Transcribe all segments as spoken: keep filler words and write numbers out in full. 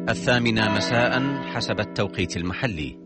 الثامنة مساء حسب التوقيت المحلي.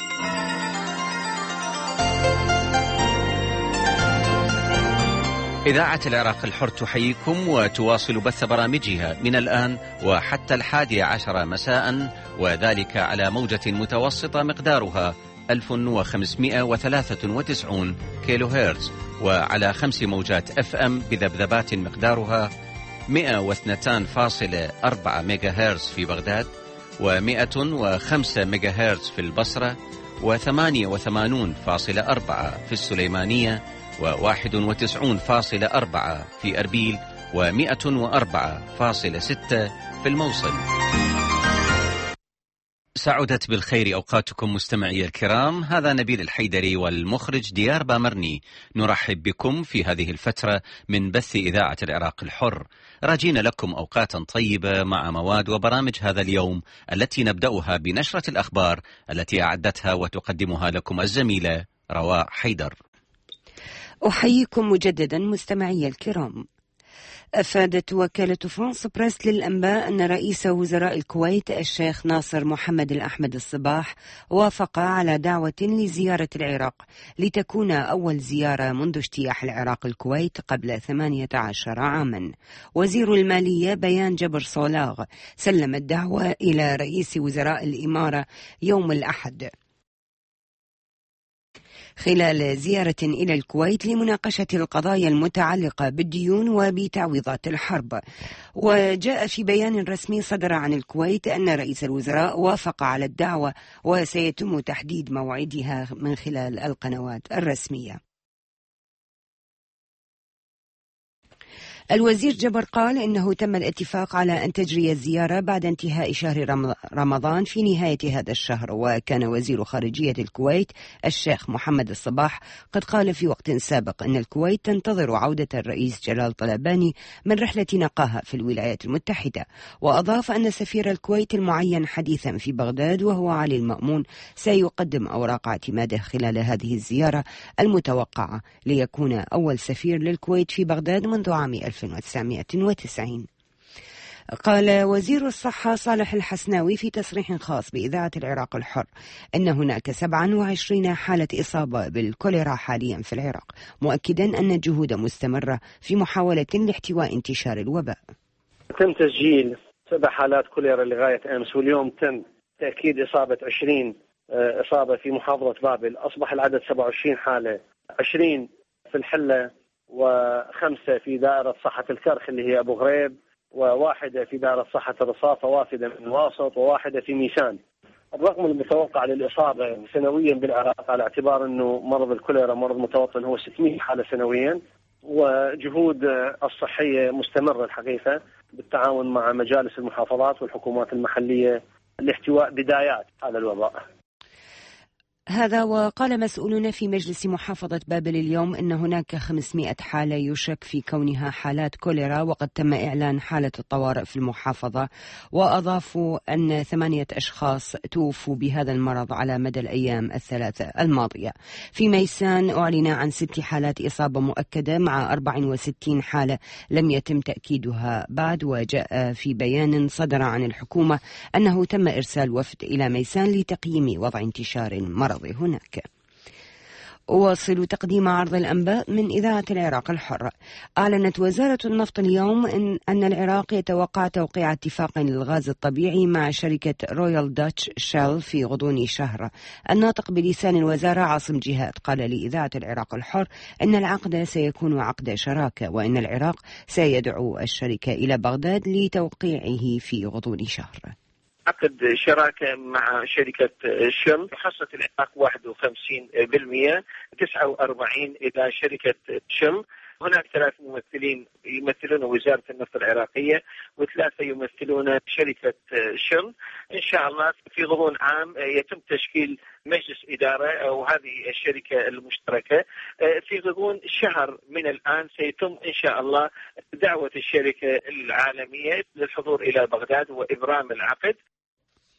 إذاعة العراق الحر تحييكم وتواصل بث برامجها من الآن وحتى الحادية عشر مساء، وذلك على موجة متوسطة مقدارها ألف وخمسمائة وثلاثة وتسعين كيلو هرتز، وعلى خمس موجات اف ام بذبذبات مقدارها مئة واثنين فاصلة أربعة ميجا هرتز في بغداد، ومئة وخمسة ميجا هرتز في البصرة، وثمانية وثمانين فاصلة أربعة في السليمانية، وواحد وتسعين فاصلة أربعة في أربيل، ومئة وأربعة فاصلة ستة في الموصل. سعدت بالخير أوقاتكم مستمعي الكرام، هذا نبيل الحيدري والمخرج ديار بامرني، نرحب بكم في هذه الفترة من بث إذاعة العراق الحر، راجين لكم أوقاتا طيبة مع مواد وبرامج هذا اليوم، التي نبدأها بنشرة الأخبار التي أعدتها وتقدمها لكم الزميلة رواء حيدر. أحييكم مجددا مستمعي الكرام. أفادت وكالة فرانس بريس للأنباء أن رئيس وزراء الكويت الشيخ ناصر محمد الأحمد الصباح وافق على دعوة لزيارة العراق لتكون أول زيارة منذ اجتياح العراق الكويت قبل ثمانية عشر عاما. وزير المالية بيان جبر صولاغ سلم الدعوة إلى رئيس وزراء الإمارة يوم الأحد خلال زيارة إلى الكويت لمناقشة القضايا المتعلقة بالديون وبتعويضات الحرب. وجاء في بيان رسمي صدر عن الكويت أن رئيس الوزراء وافق على الدعوة وسيتم تحديد موعدها من خلال القنوات الرسمية. الوزير جبر قال إنه تم الاتفاق على أن تجري الزيارة بعد انتهاء شهر رمضان في نهاية هذا الشهر. وكان وزير خارجية الكويت الشيخ محمد الصباح قد قال في وقت سابق أن الكويت تنتظر عودة الرئيس جلال طلباني من رحلة نقاهة في الولايات المتحدة. وأضاف أن سفير الكويت المعين حديثا في بغداد وهو علي المأمون سيقدم أوراق اعتماده خلال هذه الزيارة المتوقعة ليكون أول سفير للكويت في بغداد منذ عام ألف وتسعمائة وتسعين. قال وزير الصحة صالح الحسناوي في تصريح خاص بإذاعة العراق الحر أن هناك سبعة وعشرين حالة إصابة بالكوليرا حاليا في العراق، مؤكدا أن الجهود مستمرة في محاولة لاحتواء انتشار الوباء. تم تسجيل سبع حالات كوليرا لغاية أمس، واليوم تم تأكيد إصابة عشرين إصابة في محافظة بابل، أصبح العدد سبعة وعشرين حالة، عشرين في الحلة، وخمسة في دائرة صحة الكرخ اللي هي أبو غريب، وواحدة في دائرة صحة الرصافة، وافدة من الواسط، وواحدة في ميسان. الرقم المتوقع للإصابة سنويا بالعراق على اعتبار أنه مرض الكوليرا مرض متوطن هو ستمائة حالة سنويا، وجهود الصحية مستمرة الحقيقة بالتعاون مع مجالس المحافظات والحكومات المحلية لاحتواء بدايات هذا الوباء. هذا وقال مسؤولون في مجلس محافظة بابل اليوم أن هناك خمسمائة حالة يشك في كونها حالات كوليرا، وقد تم إعلان حالة الطوارئ في المحافظة. وأضافوا أن ثمانية أشخاص توفوا بهذا المرض على مدى الأيام الثلاثة الماضية. في ميسان أعلن عن ست حالات إصابة مؤكدة مع أربع وستين حالة لم يتم تأكيدها بعد. وجاء في بيان صدر عن الحكومة أنه تم إرسال وفد إلى ميسان لتقييم وضع انتشار المرض هناك. أواصل تقديم عرض الأنباء من إذاعة العراق الحر. أعلنت وزارة النفط اليوم إن, أن العراق يتوقع توقيع اتفاق للغاز الطبيعي مع شركة رويال داتش شيل في غضون شهر. الناطق بلسان الوزارة عاصم جهاد قال لإذاعة العراق الحر أن العقد سيكون عقد شراكة، وأن العراق سيدعو الشركة إلى بغداد لتوقيعه في غضون شهر. عقد شراكة مع شركة شل، حصة العراق واحد وخمسين بالمئة، تسعة وأربعين إلى شركة شل. هناك ثلاث ممثلين يمثلون وزارة النفط العراقية، وثلاثة يمثلون شركة شل. إن شاء الله في غضون عام يتم تشكيل مجلس إدارة أو هذه الشركة المشتركة. في غضون شهر من الآن سيتم إن شاء الله دعوة الشركة العالمية للحضور إلى بغداد وإبرام العقد.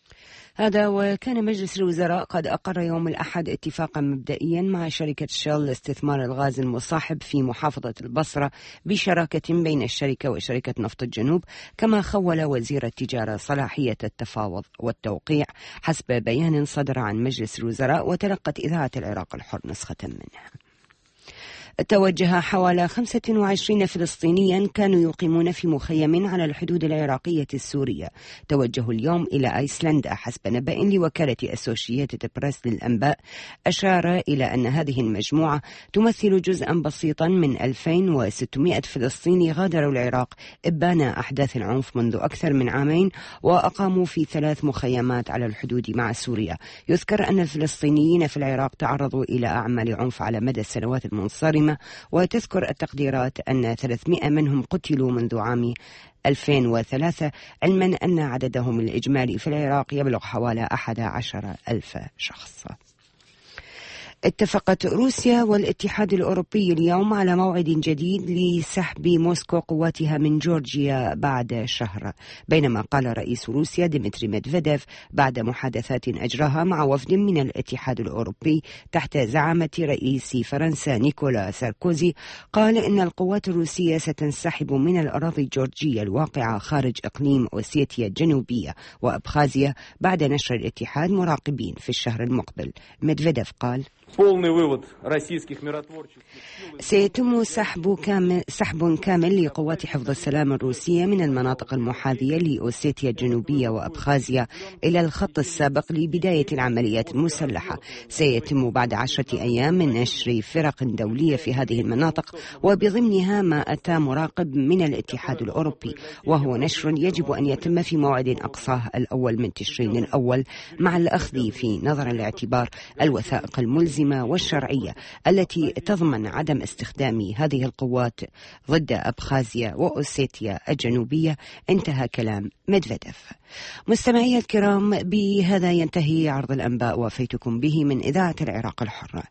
هذا وكان مجلس الوزراء قد أقر يوم الأحد اتفاقا مبدئيا مع شركة شيل لاستثمار الغاز المصاحب في محافظة البصرة بشراكة بين الشركة وشركة نفط الجنوب، كما خول وزير التجارة صلاحية التفاوض والتوقيع حسب بيان صدر عن مجلس الوزراء، وتلقت إذاعة العراق الحر نسخة منه. توجه حوالي خمسة وعشرين فلسطينيا كانوا يقيمون في مخيم على الحدود العراقية السورية توجهوا اليوم إلى أيسلندا حسب نبأ لوكالة أسوشيتد بريس للأنباء، أشار إلى أن هذه المجموعة تمثل جزءا بسيطا من ألفين وستمائة فلسطيني غادروا العراق إبان أحداث العنف منذ أكثر من عامين وأقاموا في ثلاث مخيمات على الحدود مع سوريا. يذكر أن الفلسطينيين في العراق تعرضوا إلى أعمال عنف على مدى السنوات المنصرمة، وتذكر التقديرات أن ثلاثمائة منهم قتلوا منذ عام ألفين وثلاثة، علما أن عددهم الإجمالي في العراق يبلغ حوالي أحد عشر ألف شخص. اتفقت روسيا والاتحاد الأوروبي اليوم على موعد جديد لسحب موسكو قواتها من جورجيا بعد شهر، بينما قال رئيس روسيا ديمتري ميدفيديف بعد محادثات أجراها مع وفد من الاتحاد الأوروبي تحت زعامة رئيس فرنسا نيكولا ساركوزي، قال إن القوات الروسية ستنسحب من الأراضي الجورجية الواقعة خارج إقليم أوسيتيا الجنوبية وأبخازيا بعد نشر الاتحاد مراقبين في الشهر المقبل. ميدفيديف قال: سيتم سحب كامل, سحب كامل لقوات حفظ السلام الروسية من المناطق المحاذية لأوسيتيا الجنوبية وأبخازيا إلى الخط السابق لبداية العمليات المسلحة. سيتم بعد عشرة أيام من نشر فرق دولية في هذه المناطق، وبضمنها ما أتى مراقب من الاتحاد الأوروبي، وهو نشر يجب أن يتم في موعد أقصاه الأول من تشرين الأول، مع الأخذ في نظر الاعتبار الوثائق الملزمة والشرعية التي تضمن عدم استخدام هذه القوات ضد أبخازيا وأوسيتيا الجنوبية. انتهى كلام ميدفيديف. مستمعي الكرام، بهذا ينتهي عرض الأنباء وفيتكم به من إذاعة العراق الحرة.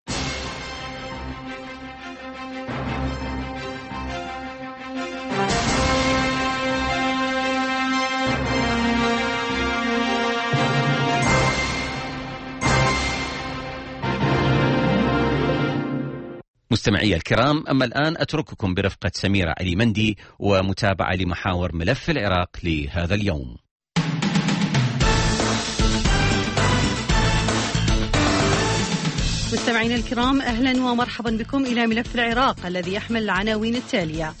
مستمعي الكرام، أما الآن أترككم برفقة سميرة علي مندي ومتابعة لمحاور ملف العراق لهذا اليوم. مستمعينا الكرام، أهلا ومرحبا بكم إلى ملف العراق الذي يحمل العناوين التالية.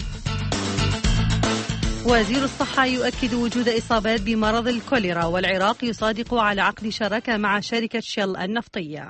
وزير الصحة يؤكد وجود إصابات بمرض الكوليرا، والعراق يصادق على عقد شراكة مع شركة شيل النفطية.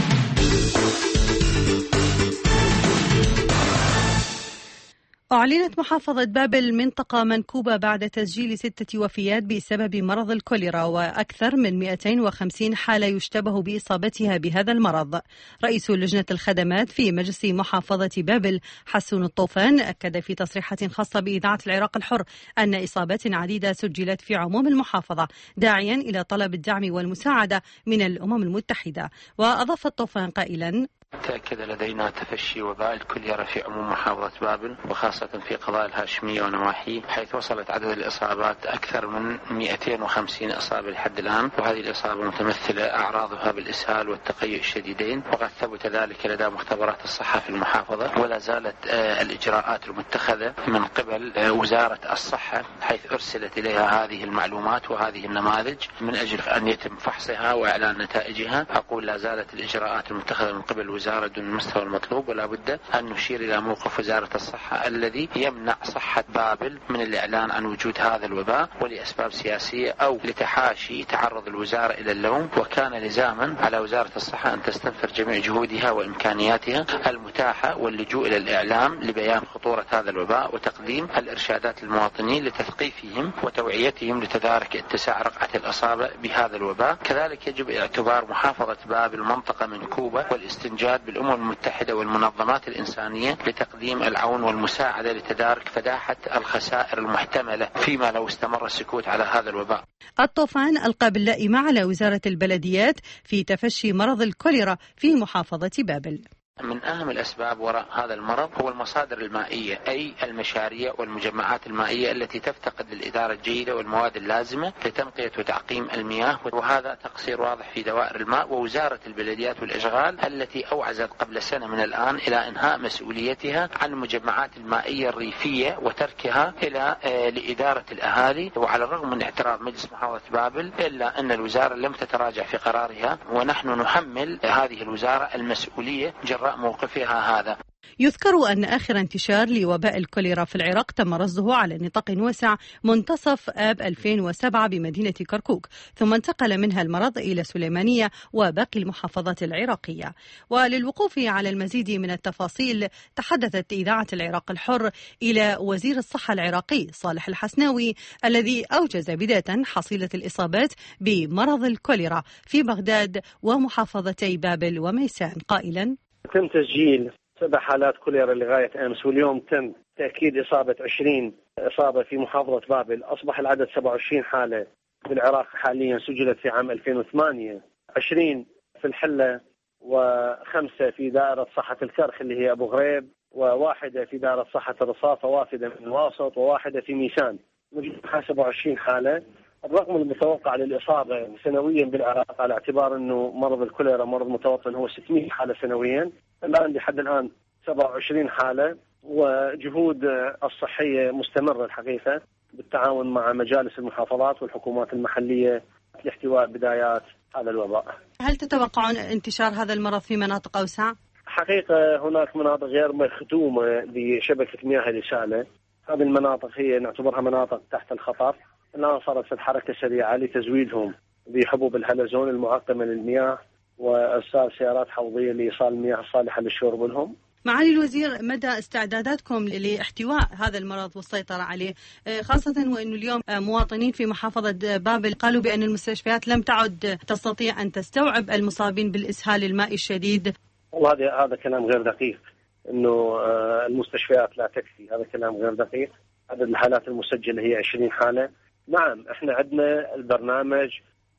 أعلنت محافظة بابل منطقة منكوبة بعد تسجيل ستة وفيات بسبب مرض الكوليرا، وأكثر من مئتين وخمسين حالة يشتبه بإصابتها بهذا المرض. رئيس لجنة الخدمات في مجلس محافظة بابل حسون الطوفان أكد في تصريحات خاصة بإذاعة العراق الحر أن إصابات عديدة سجلت في عموم المحافظة، داعيا إلى طلب الدعم والمساعدة من الأمم المتحدة. وأضاف الطوفان قائلا: تأكد لدينا تفشي وباء الكوليرا في عموم محافظة بابل، وخاصة في قضاء الهاشمية ونواحيه، حيث وصلت عدد الإصابات أكثر من مئتين وخمسين إصابة لحد الآن، وهذه الإصابة متمثلة أعراضها بالإسهال والتقيؤ الشديدين، وقد ثبت ذلك لدى مختبرات الصحة في المحافظة. ولا زالت الإجراءات المتخذة من قبل وزارة الصحة، حيث أرسلت إليها هذه المعلومات وهذه النماذج من أجل أن يتم فحصها وإعلان نتائجها. أقول لا زالت الإجراءات المتخذة من قبل الوزارة دون المستوى المطلوب، ولا بد أن نشير إلى موقف وزارة الصحة الذي يمنع صحة بابل من الإعلان عن وجود هذا الوباء، ولأسباب سياسية أو لتحاشي تعرض الوزارة إلى اللوم. وكان لزاما على وزارة الصحة أن تستنفر جميع جهودها وإمكانياتها المتاحة واللجوء إلى الإعلام لبيان خطورة هذا الوباء وتقديم الإرشادات للمواطنين لتثقيفهم وتوعيتهم لتدارك اتساع رقعة الإصابة بهذا الوباء. كذلك يجب اعتبار محافظة بابل منطقة منكوبة والاستنجاد بالأمم المتحدة والمنظمات الإنسانية لتقديم العون والمساعدة لتدارك فداحة الخسائر المحتملة فيما لو استمر السكوت على هذا الوباء. الطوفان ألقى باللائمة على وزارة البلديات في تفشي مرض الكوليرا في محافظة بابل. من أهم الأسباب وراء هذا المرض هو المصادر المائية، أي المشاريع والمجمعات المائية التي تفتقد للإدارة الجيدة والمواد اللازمة لتنقية وتعقيم المياه، وهذا تقصير واضح في دوائر الماء. ووزارة البلديات والإشغال التي أوعزت قبل سنة من الآن إلى إنهاء مسؤوليتها عن المجمعات المائية الريفية وتركها إلى لإدارة الأهالي. وعلى الرغم من اعتراض مجلس محافظة بابل إلا أن الوزارة لم تتراجع في قرارها، ونحن نحمل هذه الوزارة المسؤولية جراء موقفها هذا. يذكر أن آخر انتشار لوباء الكوليرا في العراق تم رصده على نطاق واسع منتصف آب ألفين وسبعة بمدينة كركوك، ثم انتقل منها المرض إلى سليمانية وباقي المحافظات العراقية. وللوقوف على المزيد من التفاصيل تحدثت إذاعة العراق الحر إلى وزير الصحة العراقي صالح الحسناوي الذي أوجز بداية حصيلة الإصابات بمرض الكوليرا في بغداد ومحافظتي بابل وميسان، قائلا: تم تسجيل سبع حالات كوليرا لغاية أمس، واليوم تم تأكيد إصابة عشرين إصابة في محافظة بابل. أصبح العدد سبعة وعشرين حالة بالعراق حاليا سجلت في عام ألفين وثمانية، عشرين في الحلة وخمسة في دائرة صحة الكرخ اللي هي أبو غريب، وواحدة في دائرة صحة الرصافة، وافدة من الواسط، وواحدة في ميسان. مجموعها سبعة وعشرين حالة. الرقم المتوقع للإصابة سنويا بالعراق على اعتبار أنه مرض الكوليرا مرض متوطن هو ستمائة حالة سنويا، الآن لحد الآن سبعة وعشرين حالة. وجهود الصحية مستمرة الحقيقة بالتعاون مع مجالس المحافظات والحكومات المحلية لاحتواء بدايات هذا الوباء. هل تتوقعون انتشار هذا المرض في مناطق أوسع؟ حقيقة هناك مناطق غير مخدومة بشبكة مياه الإسالة، هذه المناطق هي نعتبرها مناطق تحت الخطر. الآن صارت الحركة سريعة لتزويدهم بحبوب الهلزون المعقمة للمياه وإرسال سيارات حوضية لإيصال المياه الصالحة للشرب لهم. معالي الوزير، مدى استعداداتكم لاحتواء هذا المرض والسيطرة عليه، خاصة وأن اليوم مواطنين في محافظة بابل قالوا بأن المستشفيات لم تعد تستطيع أن تستوعب المصابين بالإسهال المائي الشديد؟ والله هذا هذا كلام غير دقيق، إنه المستشفيات لا تكفي، هذا كلام غير دقيق. عدد الحالات المسجلة هي عشرين حالة. نعم، احنا عندنا البرنامج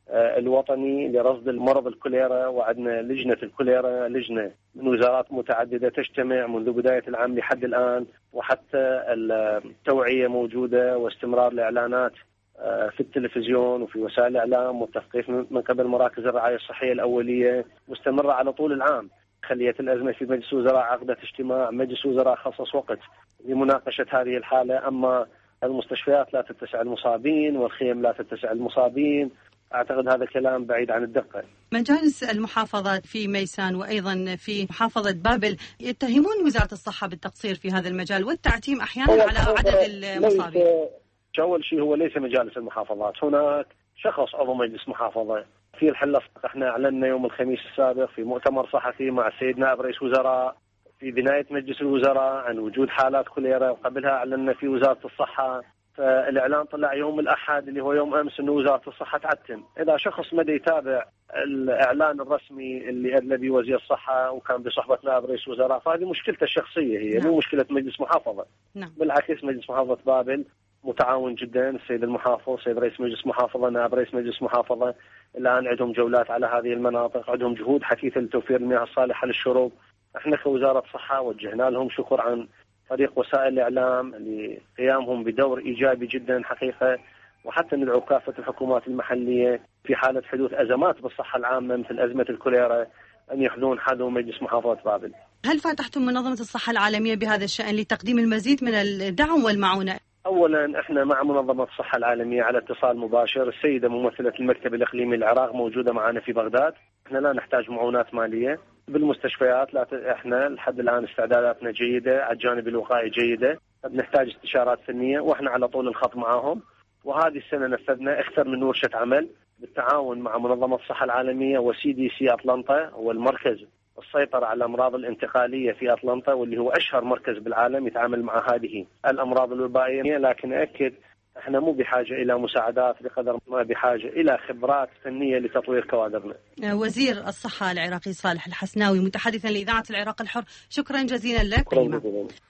الوطني لرصد المرض الكوليرا، وعندنا لجنة الكوليرا، لجنة من وزارات متعددة تجتمع منذ بداية العام لحد الآن، وحتى التوعية موجودة واستمرار الإعلانات في التلفزيون وفي وسائل الإعلام والتثقيف من قبل مراكز الرعاية الصحية الأولية مستمرة على طول العام. خلية الأزمة في مجلس وزراء عقدت اجتماع، مجلس وزراء خصص وقت لمناقشة هذه الحالة. أما المستشفيات لا تتسع المصابين والخيم لا تتسع المصابين، أعتقد هذا كلام بعيد عن الدقة. مجالس المحافظات في ميسان وأيضا في محافظة بابل يتهمون وزارة الصحة بالتقصير في هذا المجال والتعتيم أحيانا على عدد المصابين. أول شيء هو ليس مجالس المحافظات، هناك شخص عضو مجلس محافظة في الحلة. احنا أعلنا يوم الخميس السابق في مؤتمر صحفي مع السيد نائب رئيس وزراء في بناية مجلس الوزراء عن وجود حالات كوليرا، وقبلها أعلنا في وزارة الصحة. فالإعلان طلع يوم الأحد اللي هو يوم أمس أنه وزارة الصحة تعتم. إذا شخص مدى يتابع الإعلان الرسمي اللي أدلى به وزير الصحة وكان بصحبة نائب رئيس وزراء، فهذه مشكلته الشخصية، هي نعم. مو مشكلة مجلس محافظة. نعم. بالعكس مجلس محافظة بابل متعاون جدا، السيد المحافظ، السيد رئيس مجلس محافظة، نائب رئيس مجلس محافظة، الآن عندهم جولات على هذه المناطق، عندهم جهود حثيثة لتوفير المياه الصالحة للشرب. احنا كوزارة صحة وجهنا لهم شكر عن طريق وسائل الإعلام لقيامهم بدور إيجابي جدا حقيقة، وحتى ندعو كافة الحكومات المحلية في حالة حدوث أزمات بالصحة العامة مثل أزمة الكوليرا أن يحذون حذو مجلس محافظة بابل. هل فاتحتم منظمة الصحة العالمية بهذا الشأن لتقديم المزيد من الدعم والمعونة؟ أولا احنا مع منظمة الصحة العالمية على اتصال مباشر، السيدة ممثلة المكتب الإقليمي العراق موجودة معنا في بغداد. احنا لا نحتاج معونات مالية بالمستشفيات، لا ت... احنا لحد الآن استعداداتنا جيدة، على الجانب الوقائي جيدة، بنحتاج استشارات فنية واحنا على طول الخط معهم. وهذه السنة نفذنا أكثر من ورشة عمل بالتعاون مع منظمة الصحة العالمية وسي دي سي أطلنطا، والمركز السيطرة على الأمراض الانتقالية في أطلنطا، واللي هو أشهر مركز بالعالم يتعامل مع هذه الأمراض الوبائية. لكن أكد احنا مو بحاجة إلى مساعدات بقدر ما بحاجة إلى خبرات فنية لتطوير كوادرنا. وزير الصحة العراقي صالح الحسناوي متحدثا لإذاعة العراق الحر، شكرا جزيلا لك.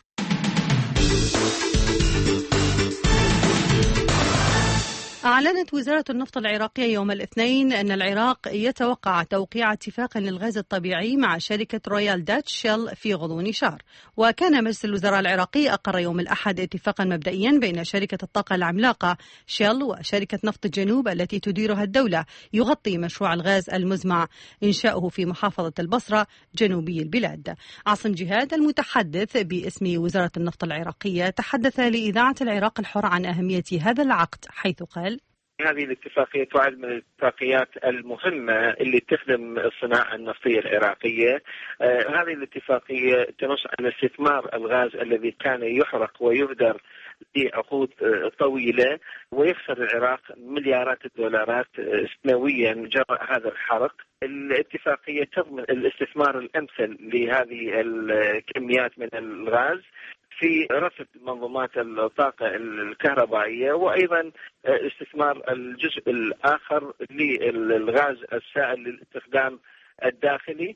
أعلنت وزارة النفط العراقية يوم الاثنين أن العراق يتوقع توقيع اتفاق للغاز الطبيعي مع شركة رويال داتش شيل في غضون شهر. وكان مجلس الوزراء العراقي أقر يوم الأحد اتفاقا مبدئيا بين شركة الطاقة العملاقة شيل وشركة نفط الجنوب التي تديرها الدولة يغطي مشروع الغاز المزمع إنشاؤه في محافظة البصرة جنوبي البلاد. عاصم جهاد المتحدث باسم وزارة النفط العراقية تحدث لإذاعة العراق الحر عن أهمية هذا العقد، حيث قال: هذه الاتفاقية تعد من الاتفاقيات المهمة اللي تخدم الصناعة النفطية العراقية. آه هذه الاتفاقية تنص على استثمار الغاز الذي كان يحرق ويهدر لعقود آه طويلة، ويخسر العراق مليارات الدولارات آه سنويا جراء هذا الحرق. الاتفاقية تضمن الاستثمار الأمثل لهذه الكميات من الغاز في رفض منظومات الطاقة الكهربائية، وأيضا استثمار الجزء الآخر للغاز السائل للاستخدام الداخلي،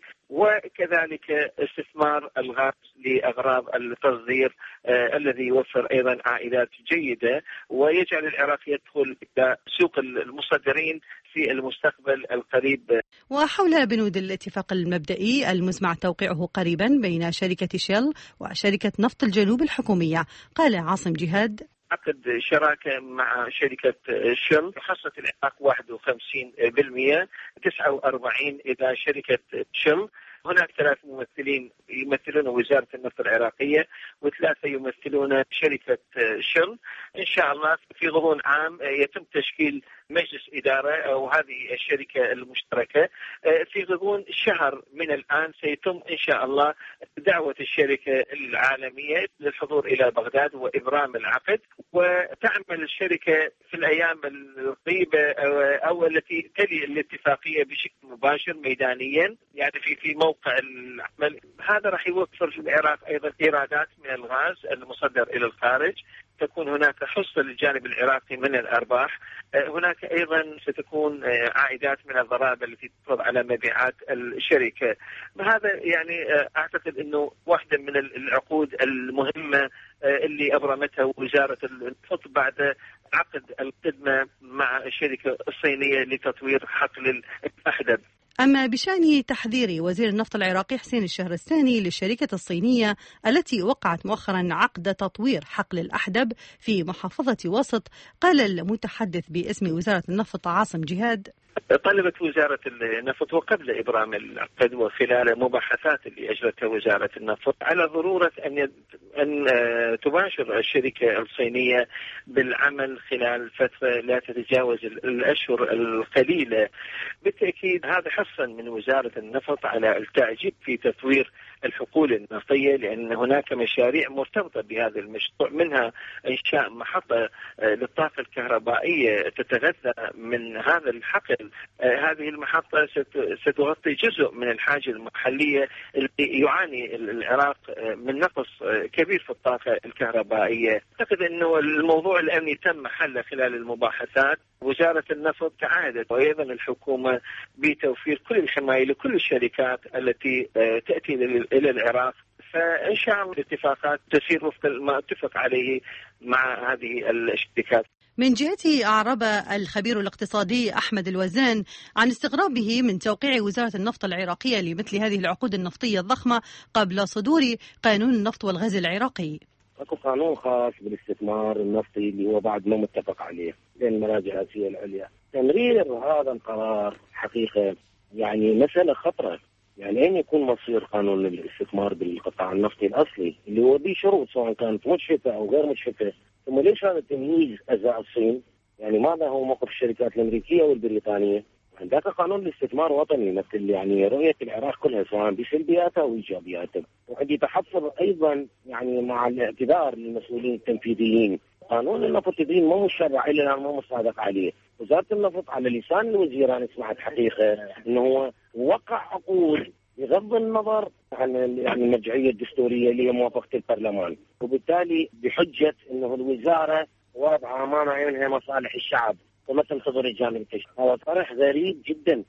وكذلك استثمار الغاز لأغراض التصدير آه الذي يوفر أيضا عائدات جيدة ويجعل العراق يدخل إلى سوق المصدرين في المستقبل القريب. وحول بنود الاتفاق المبدئي المزمع توقيعه قريبا بين شركة شيل وشركة نفط الجنوب الحكومية، قال عاصم جهاد: عقد شراكة مع شركة شيل حصة العراق واحد وخمسين بالمئة، تسعة وأربعين إذا شركة شيل. هناك ثلاث ممثلين يمثلون وزارة النفط العراقية وثلاثة يمثلون شركة شيل. إن شاء الله في غضون عام يتم تشكيل مجلس إدارة أو هذه الشركة المشتركة. في غضون شهر من الآن سيتم إن شاء الله دعوة الشركة العالمية للحضور إلى بغداد وإبرام العقد، وتعمل الشركة في الأيام القريبة أو التي تلي الاتفاقية بشكل مباشر ميدانيا، يعني في في موقع العمل. هذا راح يوفر في العراق أيضا إيرادات من الغاز المصدر إلى الخارج، تكون هناك حصة للجانب العراقي من الأرباح. هناك أيضا ستكون عائدات من الضرائب التي تفرض على مبيعات الشركة. هذا يعني أعتقد أنه واحدة من العقود المهمة اللي أبرمتها وزارة النفط بعد عقد الخدمة مع الشركة الصينية لتطوير حقل الأحدب. أما بشأن تحذير وزير النفط العراقي حسين الشهرستاني للشركة الصينية التي وقعت مؤخرا عقد تطوير حقل الأحدب في محافظة وسط، قال المتحدث باسم وزارة النفط عاصم جهاد: طلبت وزارة النفط وقبل إبرام العقد وخلال مباحثات اللي أجرتها وزارة النفط على ضرورة أن أن تباشر الشركة الصينية بالعمل خلال فترة لا تتجاوز الأشهر القليلة. بالتأكيد هذا حرصا من وزارة النفط على التعجيل في تطوير الحقول النفطية، لأن هناك مشاريع مرتبطة بهذا المشروع، منها إنشاء محطة للطاقة الكهربائية تتغذى من هذا الحقل. هذه المحطة ستغطي جزء من الحاجة المحلية اللي يعاني العراق من نقص كبير في الطاقة الكهربائية. أعتقد أنه الموضوع الأمني تم حله خلال المباحثات. وزارة النفط تعهدت وأيضا الحكومة بتوفير كل الحماية لكل الشركات التي تأتي إلى العراق، فإن شاء الله الاتفاقات تسير وفق ما اتفق عليه مع هذه الشركات. من جهته أعرب الخبير الاقتصادي أحمد الوزان عن استغرابه من توقيع وزارة النفط العراقية لمثل هذه العقود النفطية الضخمة قبل صدور قانون النفط والغاز العراقي. اكو قانون خاص بالاستثمار النفطي اللي هو بعد ما متفق عليه بين المراجع الآسيوية العليا. تمرير هذا القرار حقيقة يعني مسألة خطرة. يعني أين يكون مصير قانون الاستثمار بالقطاع النفطي الأصلي اللي هو به شروط سواء كانت مجحفة أو غير مجحفة؟ ثم ليش هذا التمييز أزاء الصين؟ يعني ماذا هو موقف الشركات الأمريكية والبريطانية؟ عندك قانون الاستثمار وطني مثل يعني رؤية العراق كلها سواء بسلبياتها أو إيجابياتها، وقد يتحفظ أيضا يعني مع الاعتذار للمسؤولين التنفيذيين. قانون النفط الدين مو مشرع إلا الآن مو مصادق عليه. وزارة النفط على لسان الوزير أنا سمعت حقيقة أنه هو وقع عقود بغض النظر عن يعني المرجعية الدستورية اللي هي موافقة البرلمان، وبالتالي بحجة أنه الوزارة واضعة أمام عينها مصالح الشعب وما تنتظر الجانب التشريعي. هذا طرح غريب جدا.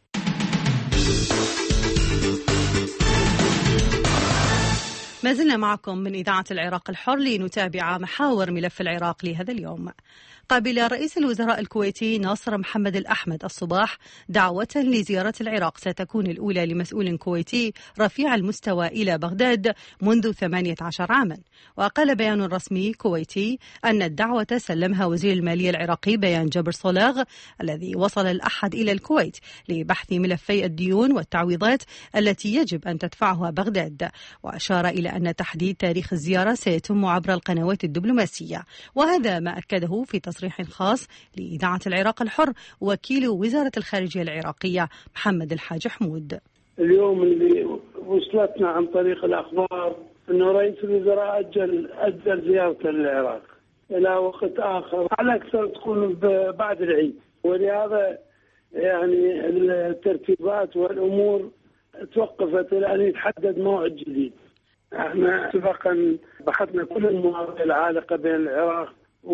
ما زلنا معكم من إذاعة العراق الحر لنتابع محاور ملف العراق لهذا اليوم. قابل رئيس الوزراء الكويتي ناصر محمد الأحمد الصباح دعوة لزيارة العراق ستكون الأولى لمسؤول كويتي رفيع المستوى إلى بغداد منذ ثمانية عشر عاما. وقال بيان رسمي كويتي أن الدعوة سلمها وزير المالية العراقي بيان جبر صلاغ الذي وصل الأحد إلى الكويت لبحث ملفي الديون والتعويضات التي يجب أن تدفعها بغداد. وأشار إلى أن تحديد تاريخ الزيارة سيتم عبر القنوات الدبلوماسية، وهذا ما أكده في تصريح خاص لإذاعة العراق الحر وكيل وزارة الخارجية العراقية محمد الحاج حمود. اليوم اللي وصلتنا عن طريق الأخبار أنه رئيس الوزراء أجل أجل زيارته للعراق إلى وقت آخر، على أكثر تكون بعد العيد، ولهذا يعني الترتيبات والأمور توقفت إلى أن يتحدد موعد جديد. احنا سبقا بحثنا كل المواضيع العالقة بين العراق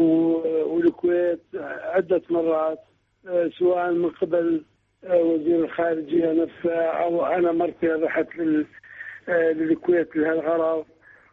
والكويت عدة مرات، سواء من قبل وزير الخارجية نفسه أو أنا مرتي رحت للكويت لهالغرض،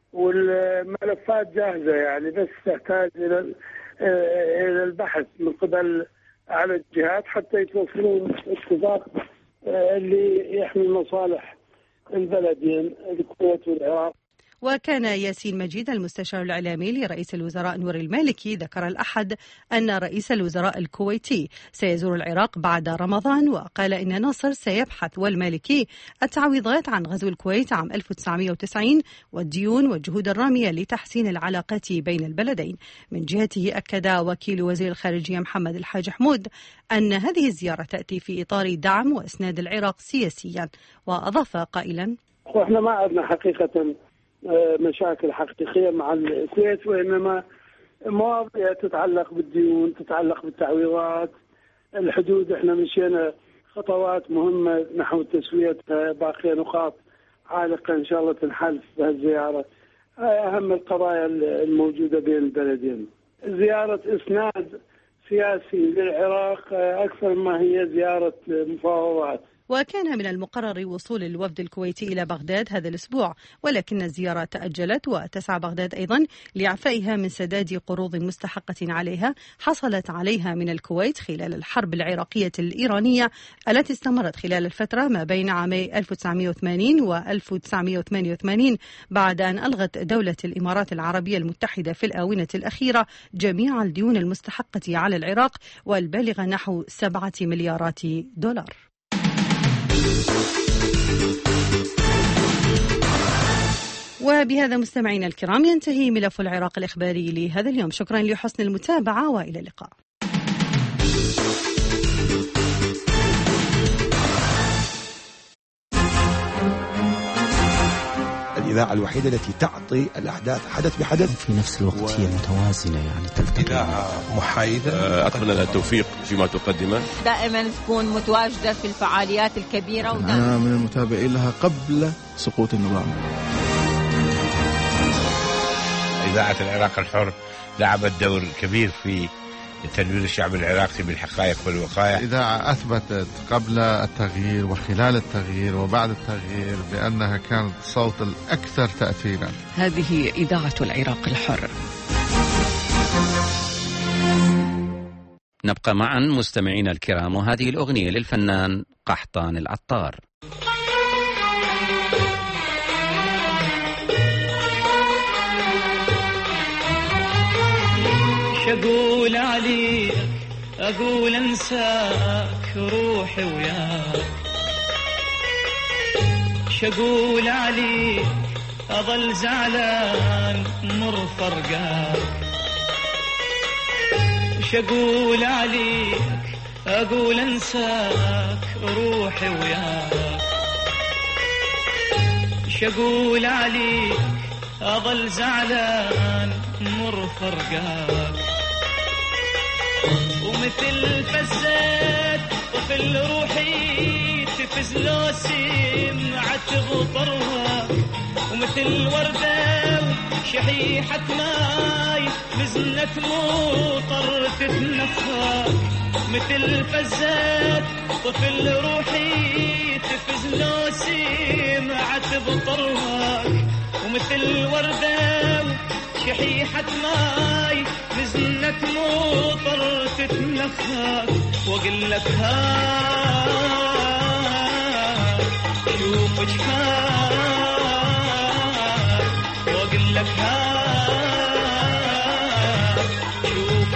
والملفات جاهزة يعني بس تحتاج إلى إلى البحث من قبل أعلى الجهات حتى يتوصلون اتفاق اللي يحمي مصالح البلدين الكويت والعراق. وكان ياسين مجيد المستشار الإعلامي لرئيس الوزراء نور المالكي ذكر الأحد أن رئيس الوزراء الكويتي سيزور العراق بعد رمضان، وقال إن ناصر سيبحث والمالكي التعويضات عن غزو الكويت عام ألف وتسعمئة وتسعين والديون والجهود الرامية لتحسين العلاقات بين البلدين. من جهته أكد وكيل وزير الخارجية محمد الحاج حمود أن هذه الزيارة تأتي في إطار دعم وإسناد العراق سياسيا، وأضاف قائلا: وإحنا ما عندنا حقيقة مشاكل حقيقية مع الكويت، وإنما مواضيع تتعلق بالديون، تتعلق بالتعويضات، الحدود. احنا مشينا خطوات مهمة نحو تسويتها، باقي نقاط عالقة إن شاء الله تنحل في هالزيارة. أهم القضايا الموجودة بين البلدين. زيارة إسناد سياسي للعراق أكثر ما هي زيارة مفاوضات. وكان من المقرر وصول الوفد الكويتي إلى بغداد هذا الأسبوع، ولكن الزيارة تأجلت، وتسعى بغداد أيضا لإعفائها من سداد قروض مستحقة عليها حصلت عليها من الكويت خلال الحرب العراقية الإيرانية التي استمرت خلال الفترة ما بين عامي ألف وتسعمئة وثمانين و ألف وتسعمئة وثمانية وثمانين، بعد أن ألغت دولة الإمارات العربية المتحدة في الآونة الأخيرة جميع الديون المستحقة على العراق والبالغة نحو سبعة مليارات دولار. وبهذا مستمعينا الكرام ينتهي ملف العراق الإخباري لهذا اليوم. شكرا لحسن المتابعة وإلى اللقاء. الإذاعة الوحيدة التي تعطي الأحداث حدث بحدث في نفس الوقت و... هي متوازنة، يعني تلتقي. إذاعة محايدة. أتمنى لها التوفيق فيما تقدمه، دائما تكون متواجدة في الفعاليات الكبيرة. أنا من المتابعين لها قبل سقوط النظام. إذاعة العراق الحر لعبت دور كبير في تنوير الشعب العراقي بالحقائق والوقائع. الإذاعة أثبتت قبل التغيير وخلال التغيير وبعد التغيير بأنها كانت الصوت الأكثر تأثيرا. هذه إذاعة العراق الحر. نبقى معا مستمعين الكرام، وهذه الأغنية للفنان قحطان العطار. أقول عليك أقول أنساك روحي وياك، شقول عليك أظل زعلان مر فرقاك، شقول عليك أقول أنساك روحي وياك، شقول عليك أظل زعلان مر فرقاك، ومثل فزات طفل روحي تفز لو سمعت بطرها، ومثل وردة شحيحة ماي بزنة مطر تتنفاك، مثل فزات طفل روحي تفز لو سمعت بطرها، ومثل وردة شحيحة ماي نزلت مطر تتنخاك واقول لك ها شوف جفاك واقول لك ها شوف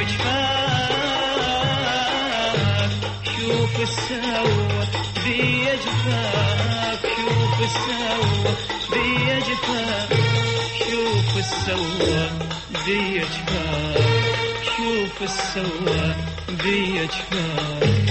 جفاك شوف السوا بي جفاك شوف السوا بي جفاك شوف السوا بي جفاك شوف السوا بي جفاك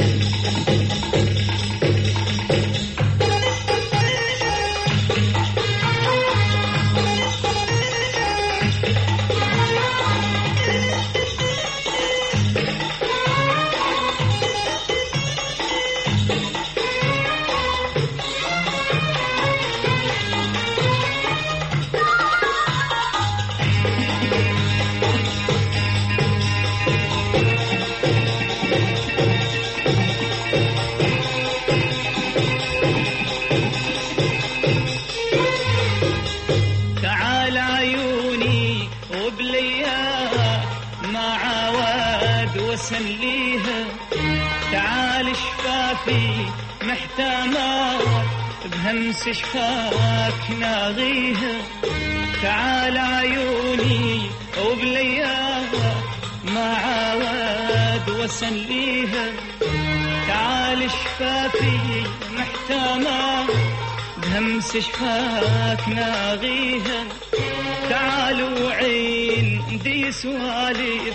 تعال شفافي محتامات بهمس شفاك ناغيها تعال عيوني وبلياها ما عاود وسليها تعال شفافي محتامات بهمس شفاك ناغيها تعالوا عين دي سواليف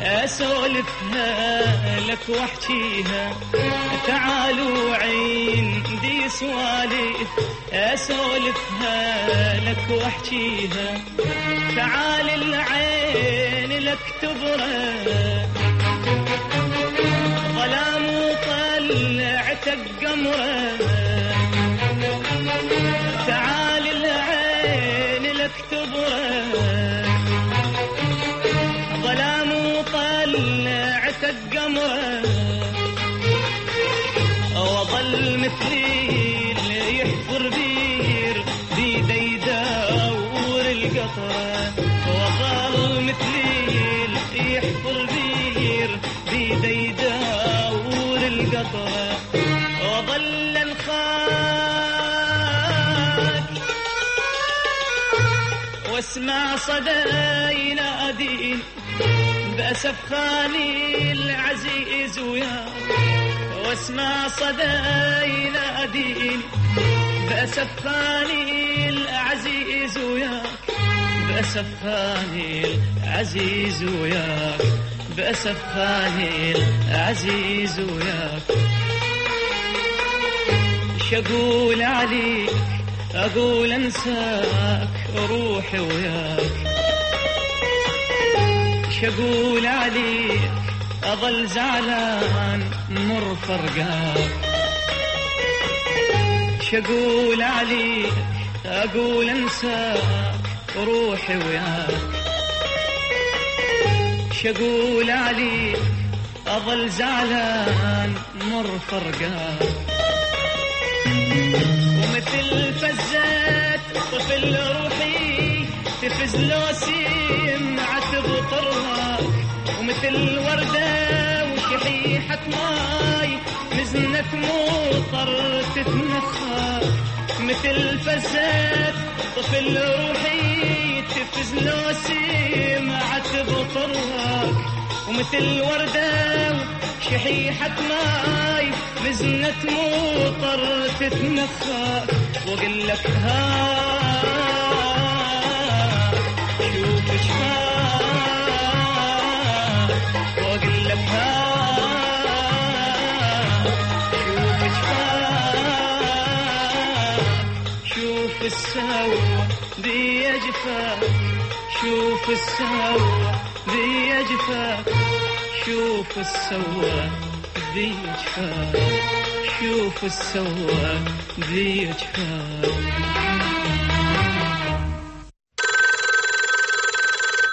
أسولفها لك واحكيها تعالوا عين دي سواليف أسولفها لك واحكيها تعال العين لك تبرى ظلام وطلعتك قمرة تعال العين لك تبرى ظلام وطلعتك قمرة وظل مثلي اللي يحفر بير بيدي يدور القطرة وظل مثلي اللي يحفر بير بيدي يدور القطرة وظل الخاك واسمع صدى ينادين بأسف خالي العزيز وياك واسمع صدى ينادين بأسف خالي العزيز وياك بأسف خالي العزيز وياك بأسف خالي العزيز وياك شقول عليك أقول أنساك روحي وياك شقول عليك أظل زعلان مر فرقاك شقول عليك أقول أنساك روحي وياك شقول عليك أظل زعلان مر فرقاك ومثل فزات طفل روحي تفز لو سمعت بطرها ومثل وردة وشحيحة ماي نزنت مطر تتنخى مثل فزات طفل روحي تفز لو سمعت بطرها ومثل وردة شحيحة ماي نزنت مطر تتنخى وقل لك ها شوف جفاك وقل لك ها شوف جفاك شوف السوا دي جفاك شوف السوا دي جفاك شوف السوا دي جفاك شوف السوا دي جفاك.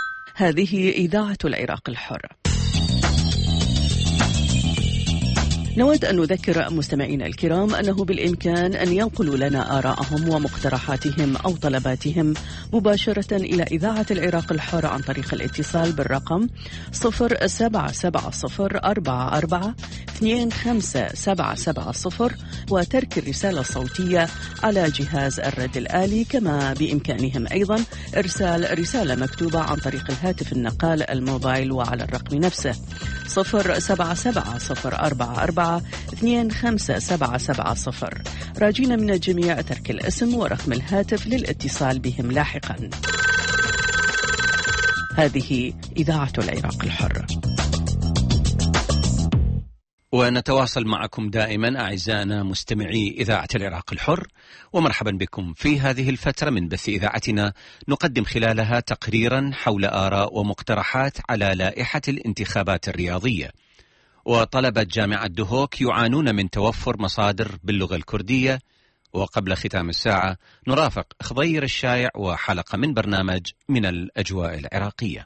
هذه إذاعة العراق الحر. نود أن نذكر مستمعينا الكرام أنه بالإمكان أن ينقلوا لنا آراءهم ومقترحاتهم أو طلباتهم مباشرة إلى إذاعة العراق الحر عن طريق الاتصال بالرقم صفر سبعة سبعة صفر أربعة أربعة اثنين خمسة سبعة سبعة صفر وترك الرسالة الصوتية على جهاز الرد الآلي، كما بإمكانهم أيضا إرسال رسالة مكتوبة عن طريق الهاتف النقال الموبايل وعلى الرقم نفسه صفر سبعة سبعة صفر أربعة أربعة اثنين خمسة سبعة سبعة صفر. راجين من الجميع ترك الاسم ورقم الهاتف للاتصال بهم لاحقا. هذه إذاعة العراق الحر. ونتواصل معكم دائما أعزائنا مستمعي إذاعة العراق الحر، ومرحبا بكم في هذه الفترة من بث إذاعتنا نقدم خلالها تقريرا حول آراء ومقترحات على لائحة الانتخابات الرياضية. وطلبة جامعة دهوك يعانون من توفر مصادر باللغة الكردية. وقبل ختام الساعة نرافق خضير الشايع وحلقة من برنامج من الأجواء العراقية.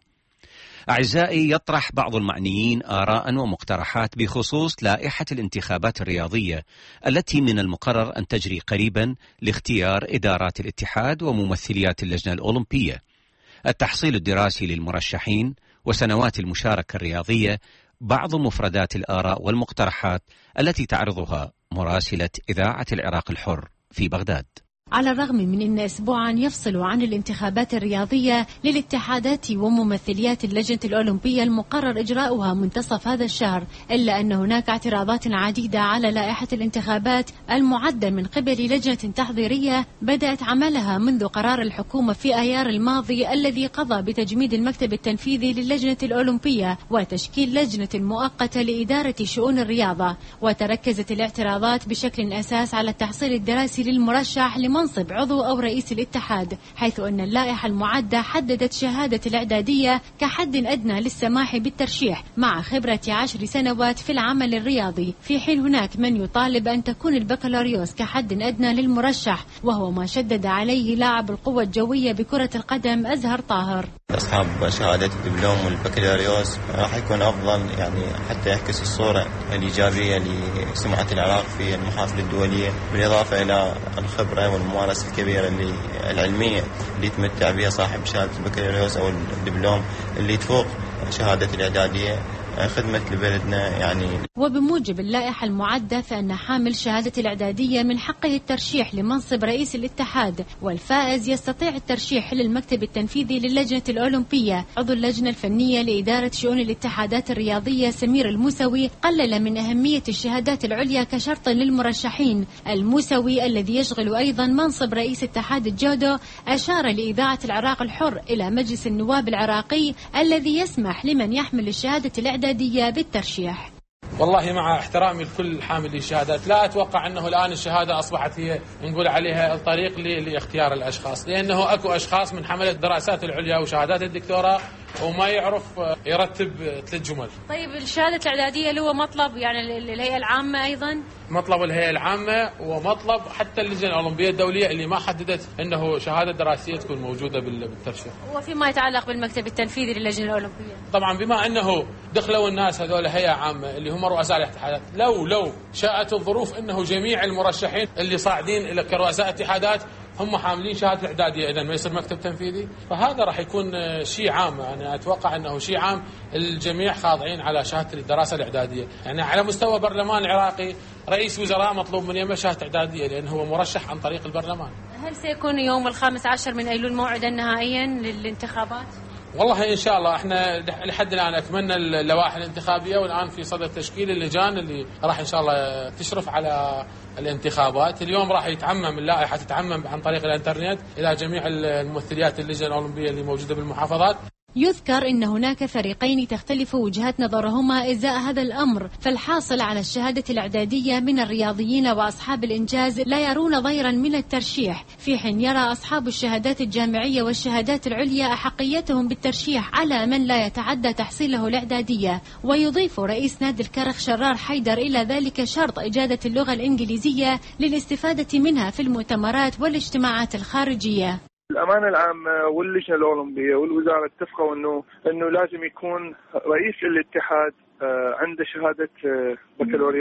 أعزائي، يطرح بعض المعنيين آراء ومقترحات بخصوص لائحة الانتخابات الرياضية التي من المقرر أن تجري قريبا لاختيار إدارات الاتحاد وممثليات اللجنة الأولمبية، التحصيل الدراسي للمرشحين وسنوات المشاركة الرياضية، بعض مفردات الآراء والمقترحات التي تعرضها مراسلة إذاعة العراق الحر في بغداد. على الرغم من أن أسبوعا يفصل عن الانتخابات الرياضية للاتحادات وممثليات اللجنة الأولمبية المقرر إجراؤها منتصف هذا الشهر، إلا أن هناك اعتراضات عديدة على لائحة الانتخابات المعدة من قبل لجنة تحضيرية بدأت عملها منذ قرار الحكومة في أيار الماضي الذي قضى بتجميد المكتب التنفيذي للجنة الأولمبية وتشكيل لجنة مؤقتة لإدارة شؤون الرياضة. وتركزت الاعتراضات بشكل أساس على التحصيل الدراسي للمرشح لمنصب عضو أو رئيس الاتحاد، حيث أن اللائحة المعدة حددت شهادة الإعدادية كحد أدنى للسماح بالترشيح مع خبرة عشر سنوات في العمل الرياضي، في حين هناك من يطالب أن تكون البكالوريوس كحد أدنى للمرشح، وهو ما شدد عليه لاعب القوة الجوية بكرة القدم أزهر طاهر. أصحاب شهادة الدبلوم والبكالوريوس راح يكون أفضل، يعني حتى يعكس الصورة الإيجابية لسمعة العراق في المحافل الدولية، بالإضافة إلى الخبرة والممارسة الكبيرة اللي العلمية اللي يتمتع بها صاحب شهادة البكالوريوس أو الدبلوم اللي تفوق شهادة الإعدادية خدمة لبلدنا يعني. وبموجب اللائحة المعدة فإن حامل شهادة الإعدادية من حقه الترشيح لمنصب رئيس الاتحاد، والفائز يستطيع الترشيح للمكتب التنفيذي للجنة الأولمبية. عضو اللجنة الفنية لإدارة شؤون الاتحادات الرياضية سمير الموسوي قلل من أهمية الشهادات العليا كشرط للمرشحين. الموسوي الذي يشغل أيضا منصب رئيس اتحاد الجودو أشار لإذاعة العراق الحر إلى مجلس النواب العراقي الذي يسمح لمن يحمل الشهادة الإعدادية بالترشيح. والله مع احترامي لكل حاملي الشهادات، لا أتوقع أنه الآن الشهادة أصبحت هي نقول عليها الطريق لاختيار الأشخاص، لأنه أكو أشخاص من حملة الدراسات العليا وشهادات الدكتوراه وما يعرف يرتب ثلاث جمل. طيب الشهادة الإعدادية اللي هو مطلب يعني الهيئة العامة أيضا؟ مطلب الهيئة العامة ومطلب حتى اللجنة الأولمبية الدولية اللي ما حددت أنه شهادة دراسية تكون موجودة بالترشيح. وفيما يتعلق بالمكتب التنفيذي للجنة الأولمبية، طبعا بما أنه دخلوا الناس هذول هيئة عامة اللي هم رؤساء الاتحادات، لو لو شاءت الظروف أنه جميع المرشحين اللي صاعدين إلى كرؤساء اتحادات هم حاملين شهادة الإعدادية، إذا ما يصير مكتب تنفيذي، فهذا راح يكون شيء عام. أنا أتوقع أنه شيء عام، الجميع خاضعين على شهادة الدراسة الإعدادية. يعني على مستوى برلمان عراقي رئيس وزراء مطلوب من يمه شهادة إعدادية لأنه هو مرشح عن طريق البرلمان. هل سيكون يوم الخامس عشر من أيلول موعدا نهائيا للانتخابات؟ والله إن شاء الله احنا لحد الآن أكملنا اللوائح الانتخابية، والآن في صدد تشكيل اللجان اللي راح إن شاء الله تشرف على الانتخابات. اليوم راح يتعمم اللائحة، تتعمم عن طريق الانترنت إلى جميع الممثليات اللجنة الأولمبية اللي موجودة بالمحافظات. يذكر أن هناك فريقين تختلف وجهات نظرهما إزاء هذا الأمر، فالحاصل على الشهادة الإعدادية من الرياضيين وأصحاب الإنجاز لا يرون ضيرا من الترشيح، في حين يرى أصحاب الشهادات الجامعية والشهادات العليا أحقيتهم بالترشيح على من لا يتعدى تحصيله الإعدادية. ويضيف رئيس نادي الكرخ شرار حيدر إلى ذلك شرط إجادة اللغة الإنجليزية للاستفادة منها في المؤتمرات والاجتماعات الخارجية. الأمانة العامة واللجنة الأولمبية والوزارة اتفقوا إنه إنه لازم يكون رئيس الاتحاد عنده شهادة بكالوريوس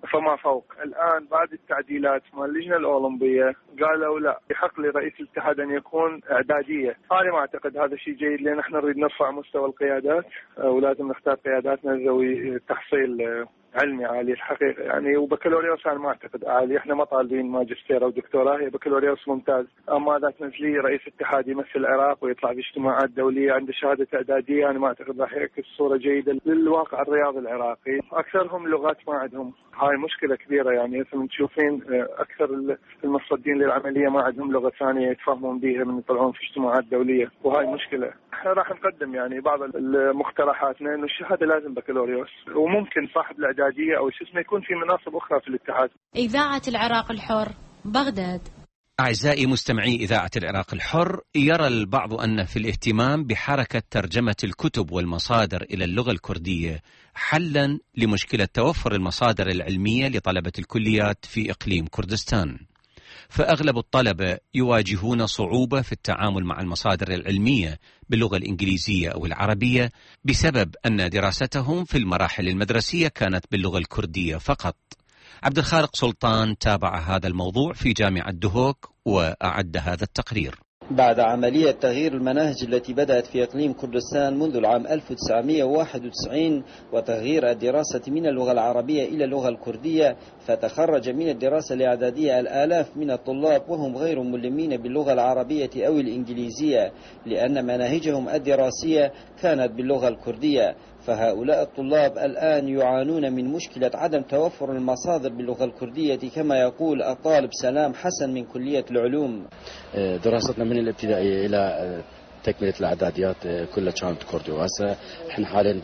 فما فوق. الآن بعد التعديلات مال اللجنة الأولمبية قالوا لا، يحق لرئيس الاتحاد أن يكون إعدادية. أنا ما أعتقد هذا الشيء جيد، لأن احنا نريد نرفع مستوى القيادات ولازم نختار قياداتنا ذوي تحصيل علمي عالي الحقيقة يعني. وبكالوريوس أنا ما أعتقد عالي، احنا ما طالبين ماجستير أو دكتوراه، هي بكالوريوس ممتاز. أما إذا تنزلي رئيس اتحاد يمثل العراق ويطلع في اجتماعات دولية عنده شهادة إعدادية، أنا ما أعتقد راح يعكس صورة جيدة للواقع الرياضي العراقي. أكثرهم لغات ما عندهم، هاي مشكلة كبيرة يعني. مثل تشوفين أكثر المصدين للعملية ما عندهم لغة ثانية يتفهمون بها من يطلعون في اجتماعات دولية، وهاي مشكلة. احنا راح نقدم يعني بعض المقترحاتنا انه الشهادة لازم بكالوريوس، وممكن صاحب الإعدادية او شو اسمه يكون في مناصب اخرى في الاتحاد. إذاعة العراق الحر، بغداد. أعزائي مستمعي إذاعة العراق الحر، يرى البعض أن في الاهتمام بحركة ترجمة الكتب والمصادر إلى اللغة الكردية حلا لمشكلة توفر المصادر العلمية لطلبة الكليات في إقليم كردستان. فأغلب الطلبة يواجهون صعوبة في التعامل مع المصادر العلمية باللغة الإنجليزية أو العربية بسبب أن دراستهم في المراحل المدرسية كانت باللغة الكردية فقط. عبد الخالق سلطان تابع هذا الموضوع في جامعة دهوك وأعد هذا التقرير. بعد عملية تغيير المناهج التي بدأت في إقليم كردستان منذ العام ألف وتسعمئة وواحد وتسعين وتغيير الدراسة من اللغة العربية إلى اللغة الكردية، فتخرج من الدراسة الإعدادية الآلاف من الطلاب وهم غير ملمين باللغة العربية أو الإنجليزية لأن مناهجهم الدراسية كانت باللغة الكردية. فهؤلاء الطلاب الآن يعانون من مشكلة عدم توفر المصادر باللغة الكردية، كما يقول الطالب سلام حسن من كلية العلوم. دراستنا من الابتدائية إلى تكملة الإعداديات كلها كانت كردي، وهسه احنا حاليا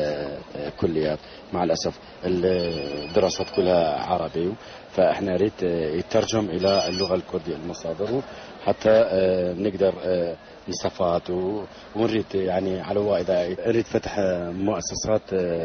بالكليات مع الأسف الدراسات كلها عربي، فاحنا نريد يترجم إلى اللغة الكردية المصادر حتى نقدر نستفاد، ونريد يعني على إذا نريد فتح مؤسسات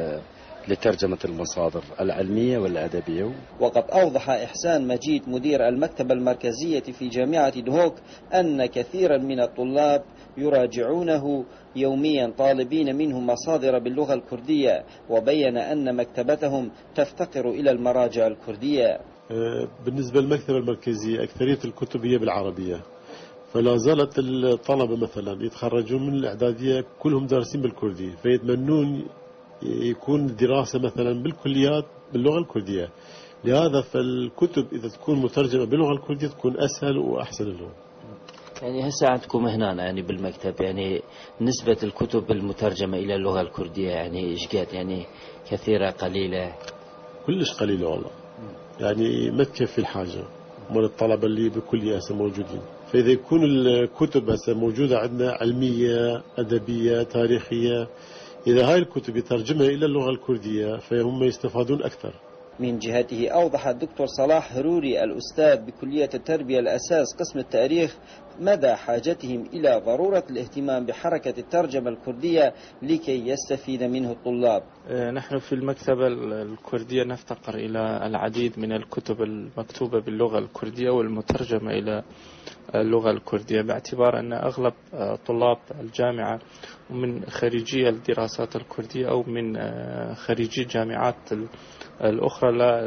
لترجمة المصادر العلمية والأدبية. وقد أوضح إحسان مجيد مدير المكتبة المركزية في جامعة دهوك أن كثيرا من الطلاب يراجعونه يوميا طالبين منهم مصادر باللغة الكردية، وبين أن مكتبتهم تفتقر إلى المراجع الكردية. بالنسبة للمكتبة المركزية أكثرية الكتب هي بالعربية، فلا زالت الطلبة مثلا يتخرجون من الإعدادية كلهم دارسين بالكردية، فيتمنون يكون الدراسة مثلا بالكليات باللغة الكردية. لهذا فالكتب إذا تكون مترجمة باللغة الكردية تكون أسهل وأحسن لهم. يعني هسه عندكم هنا يعني بالمكتب يعني نسبة الكتب المترجمة إلى اللغة الكردية يعني إيش قد؟ يعني كثيرة قليلة؟ كلش قليلة والله، يعني ما تكفي الحاجة من الطلبة اللي بكلية هسه موجودين. فإذا يكون الكتب هسه موجودة عندنا علمية أدبية تاريخية، إذا هاي الكتب يترجمها إلى اللغة الكردية فهم يستفادون أكثر. من جهته أوضح الدكتور صلاح هروري الأستاذ بكلية التربية الأساس قسم التاريخ مدى حاجتهم إلى ضرورة الاهتمام بحركة الترجمة الكردية لكي يستفيد منه الطلاب. نحن في المكتبة الكردية نفتقر إلى العديد من الكتب المكتوبة باللغة الكردية والمترجمة إلى اللغة الكردية، باعتبار أن أغلب طلاب الجامعة من خريجي الدراسات الكردية أو من خريجي الجامعات الأخرى لا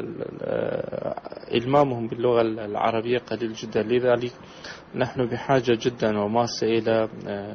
إلمامهم باللغة العربية قليل جدا. لذلك نحن بحاجة جدا وماسة إلى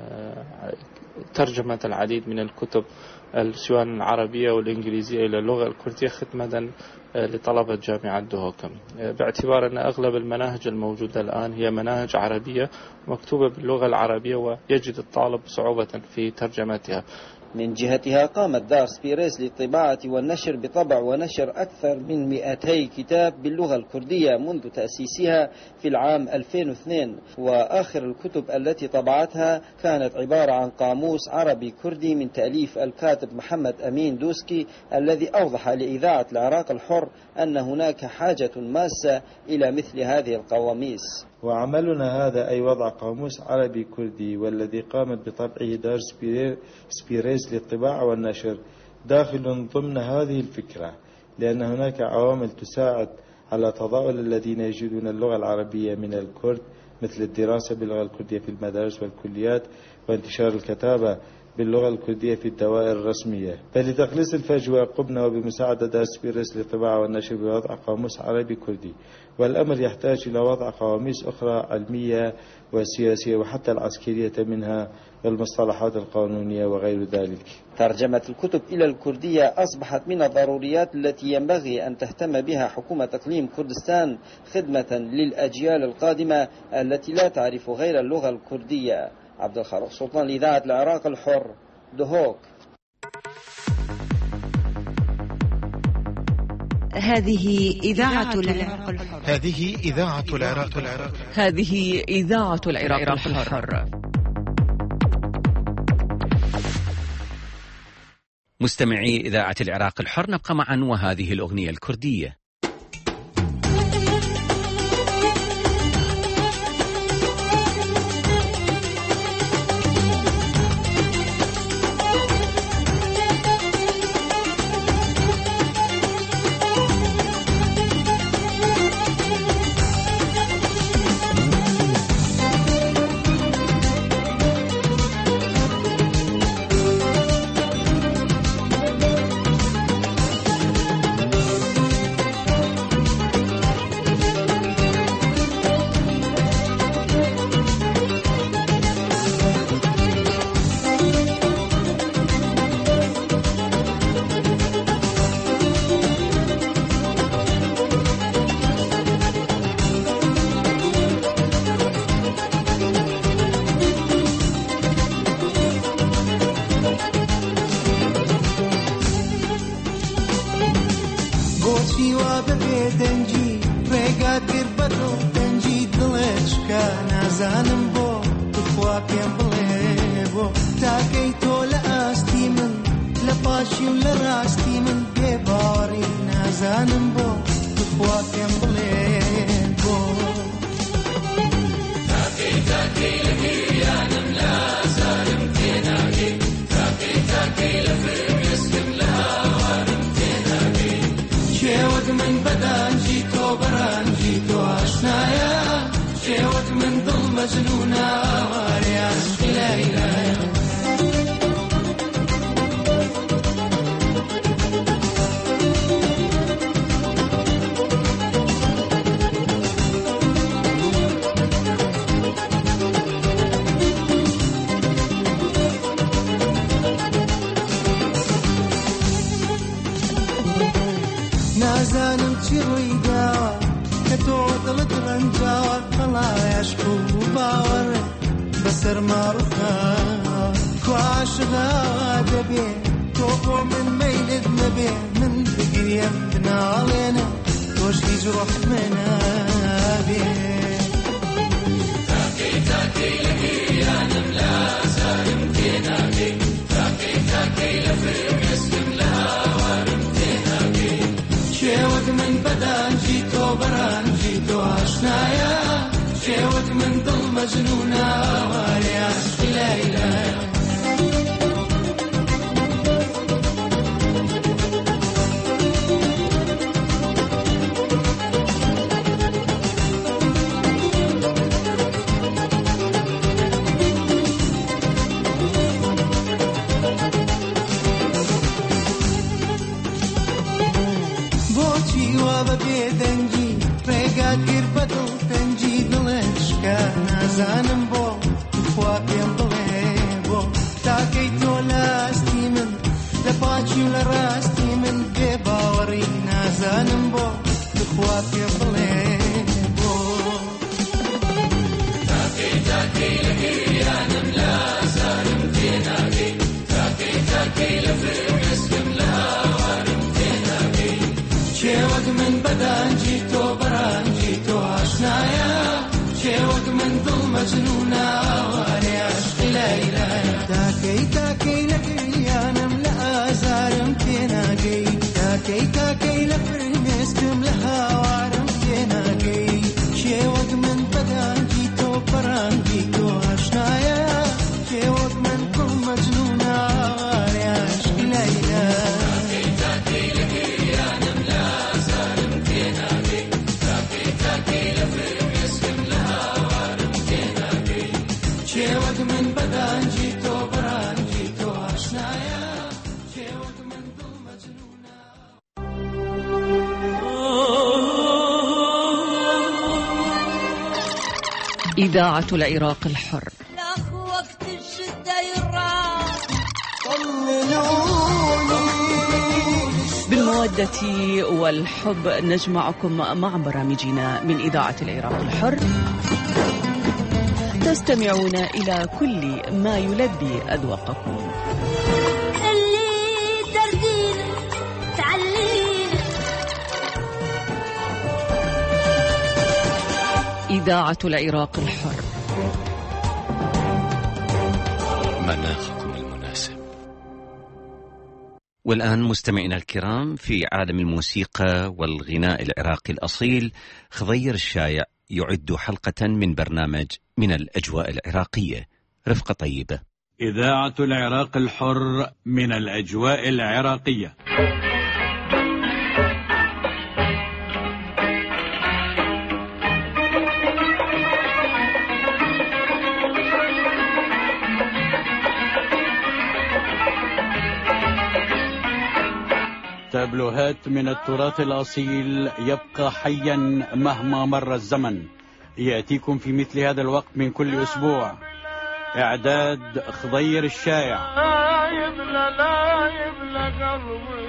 ترجمة العديد من الكتب سواء العربية والإنجليزية إلى اللغة الكردية خدمة لطلبة جامعة دهوك، باعتبار أن أغلب المناهج الموجودة الآن هي مناهج عربية مكتوبة باللغة العربية ويجد الطالب صعوبة في ترجمتها. من جهتها قامت دار سبيريز للطباعة والنشر بطبع ونشر أكثر من مئتي كتاب باللغة الكردية منذ تأسيسها في العام ألفين واثنين، وآخر الكتب التي طبعتها كانت عبارة عن قاموس عربي كردي من تأليف الكاتب محمد أمين دوسكي، الذي أوضح لإذاعة العراق الحر أن هناك حاجة ماسة إلى مثل هذه القواميس. وعملنا هذا أي وضع قاموس عربي كردي، والذي قامت بطبعه دار سبيريز للطباعة والنشر داخل ضمن هذه الفكرة، لأن هناك عوامل تساعد على تضاؤل الذين يجدون اللغة العربية من الكرد، مثل الدراسة باللغة الكردية في المدارس والكليات، وانتشار الكتابة باللغة الكردية في الدوائر الرسمية. فلتقليص الفجوة قمنا وبمساعدة دار سبيرس للطباعة والنشر بوضع قاموس عربي كردي، والأمر يحتاج إلى وضع قواميس أخرى علمية والسياسية وحتى العسكرية منها والمصطلحات القانونية وغير ذلك. ترجمة الكتب إلى الكردية أصبحت من الضروريات التي ينبغي أن تهتم بها حكومة إقليم كردستان خدمة للأجيال القادمة التي لا تعرف غير اللغة الكردية. عبد الخالق سلطان لإذاعة العراق الحر، دهوك. هذه إذاعة العراق الحر. هذه إذاعة العراق الحر. هذه إذاعة العراق الحر. مستمعي إذاعة العراق الحر، نبقى معا وهذه الأغنية الكردية. شيوك من بدان جيتو برا إذاعة العراق الحر. وقت الشدة يراح بالمودة والحب نجمعكم مع برامجنا من إذاعة العراق الحر. تستمعون إلى كل ما يلبي أذواقكم. اللي تردين تعلين إذاعة العراق الحر. مناخكم المناسب. والآن مستمعينا الكرام، في عالم الموسيقى والغناء العراقي الأصيل، خضير الشايع يعد حلقة من برنامج من الأجواء العراقية. رفقة طيبة. إذاعة العراق الحر من الأجواء العراقية. تابلوهات من التراث الأصيل يبقى حيا مهما مر الزمن، يأتيكم في مثل هذا الوقت من كل أسبوع. إعداد خضير الشايع. لا يبلى لا يبلى قلبي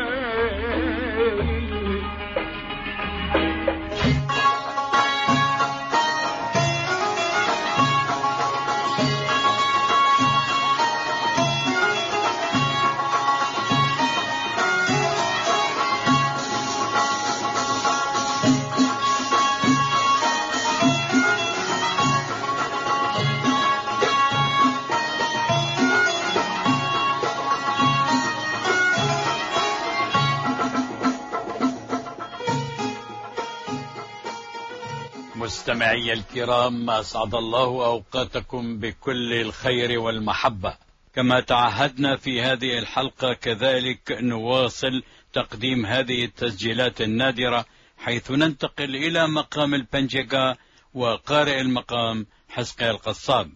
مستمعي الكرام، أسعد الله أوقاتكم بكل الخير والمحبة. كما تعهدنا في هذه الحلقة كذلك نواصل تقديم هذه التسجيلات النادرة، حيث ننتقل إلى مقام البنجيغا وقارئ المقام حسقي القصاب.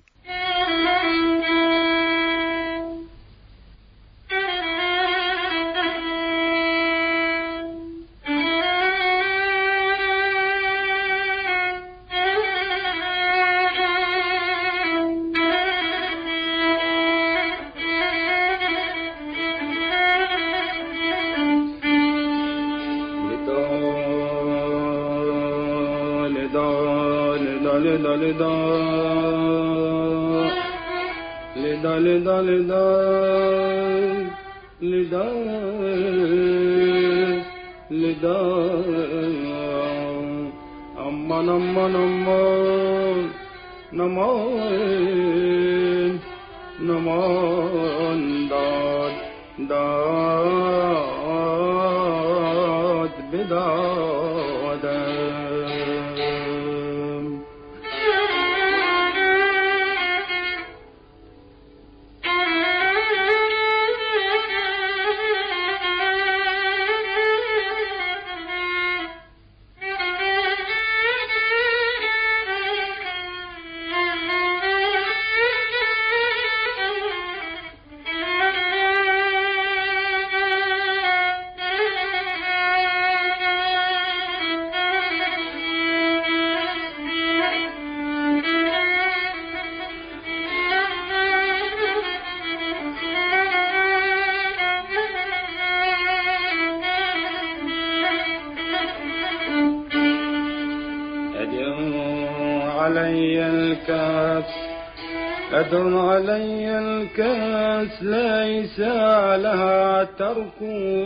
أدر علي الكاس ليس لها ترك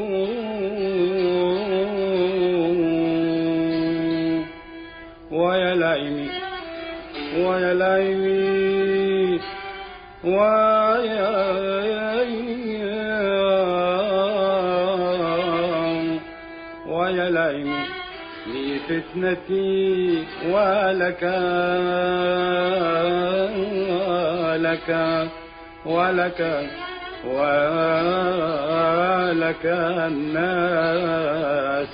ويا لئيمي ويا لئيمي ويا ويا لئيمي لفتنتي ولك ولك ولك ولك الناس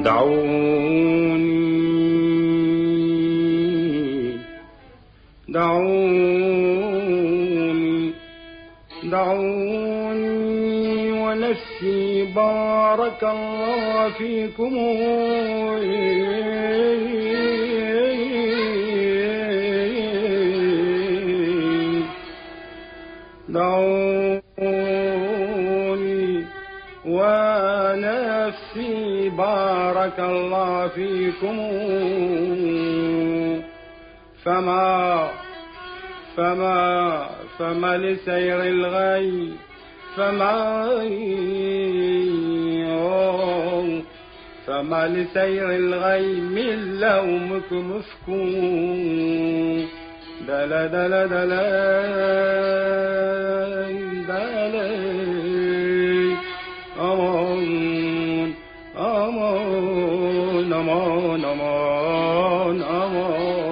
دعوني دعوني دعوني ونفسي بارك الله فيكم دعوني ونفسي بارك الله فيكم فما فما فما لسير الغي فما فما لسير الغي من لومكم افكون دلا دلا دلا دلا أمان أمان أمان أمان أمان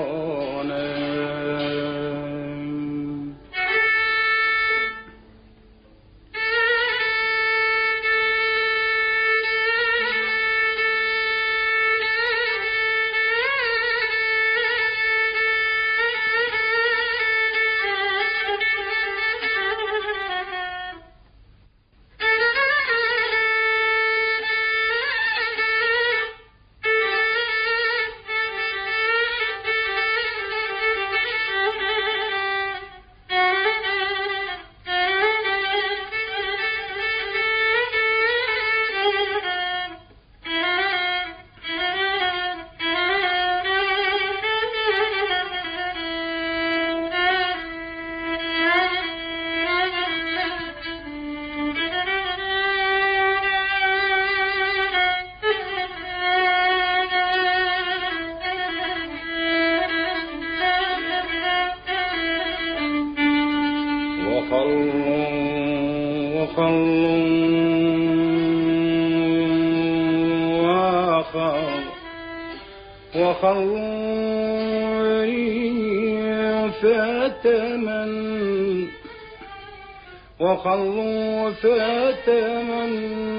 وخلوا فتمن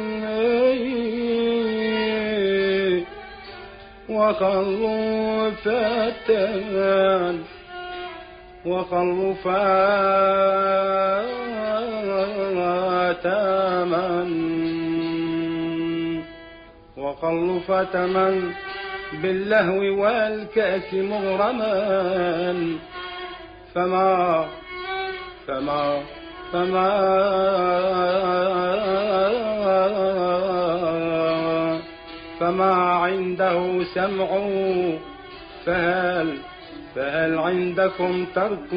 وخلوا فتمن وخلوا فتمن وخلوا فتمن باللهو والكأس مغرما فما فما فما فما عنده سمع فهل فهل عندكم ترك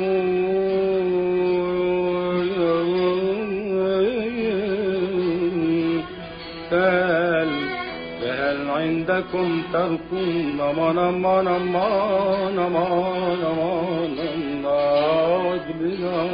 فهل فهل عندكم ترك نما نما نما نما نما نما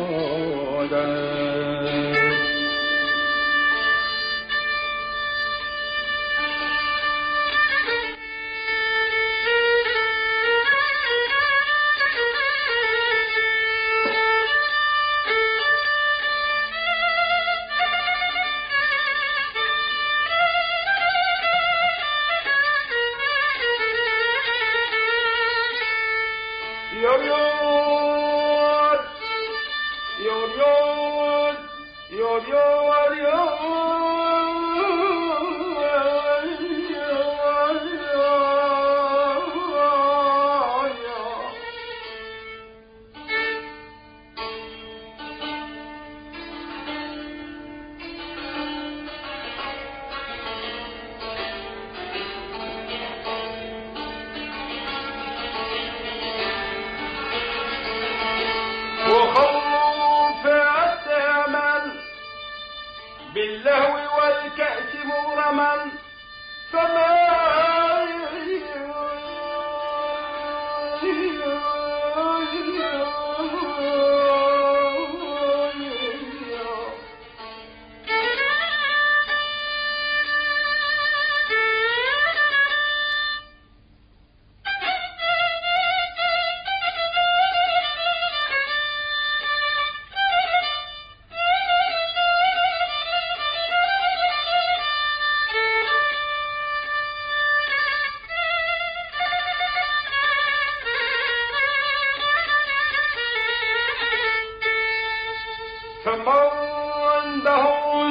باللهو والكأس مغرما فما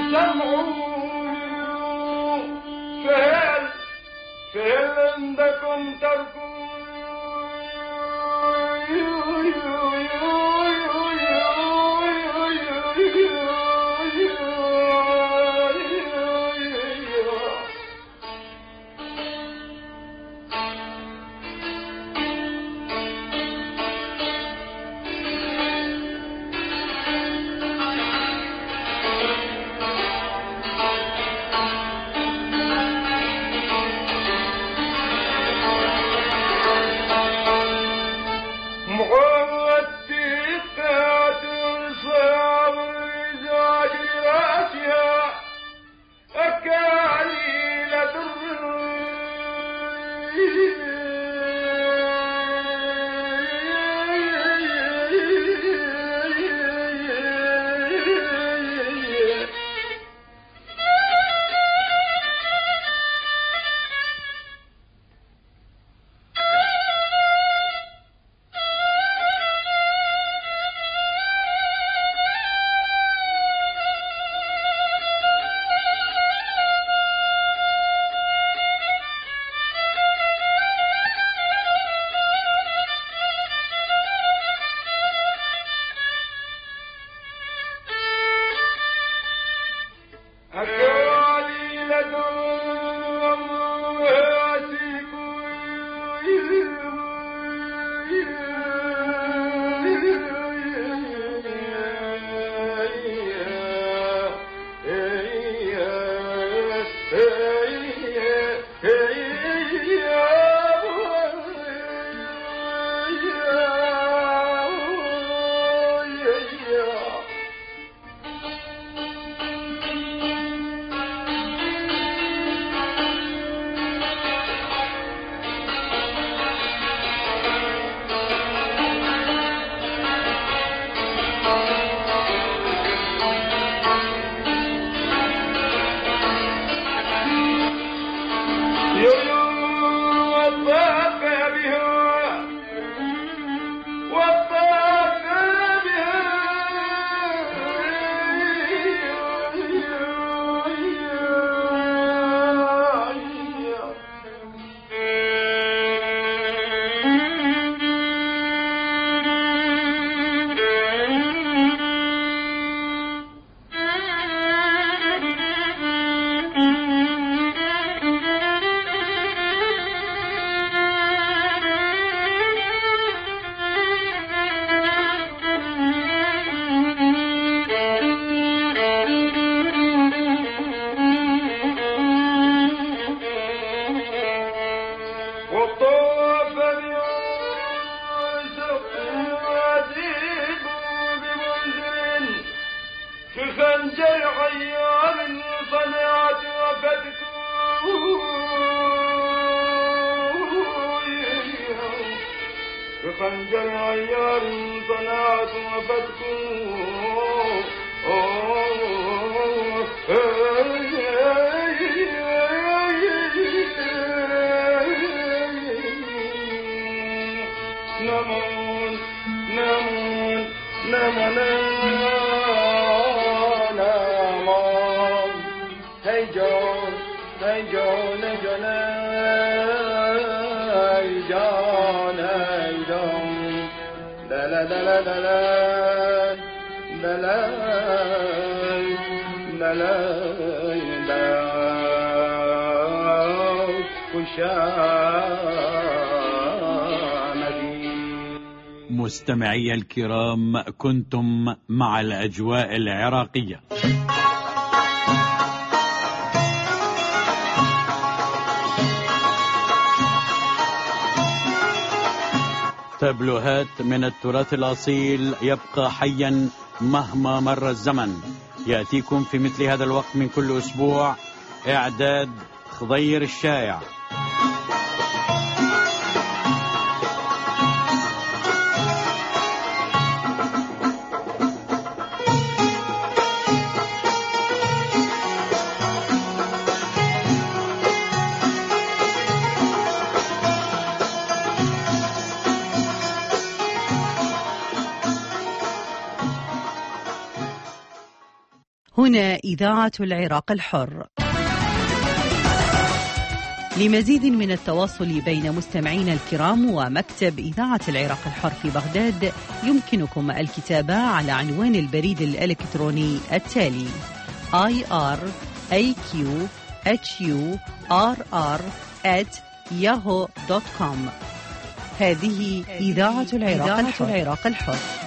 سمعوا فهل فهل عندكم تركوا خنجر عيار صنعت وفتكون نمون نمون نمون نمون هي جون هي جون جون هي جون هي جون لا لا لا لا لا لا لا لا لا لا مستمعي الكرام، كنتم مع الأجواء العراقية. تابلوهات من التراث الأصيل يبقى حيا مهما مر الزمن. يأتيكم في مثل هذا الوقت من كل أسبوع. إعداد خضير الشايع. هنا إذاعة العراق الحر. لمزيد من التواصل بين مستمعينا الكرام ومكتب إذاعة العراق الحر في بغداد يمكنكم الكتابة على عنوان البريد الإلكتروني التالي آي آر إيه كيو إتش يو آر آر آت ياهو دوت كوم. هذه إذاعة العراق الحر.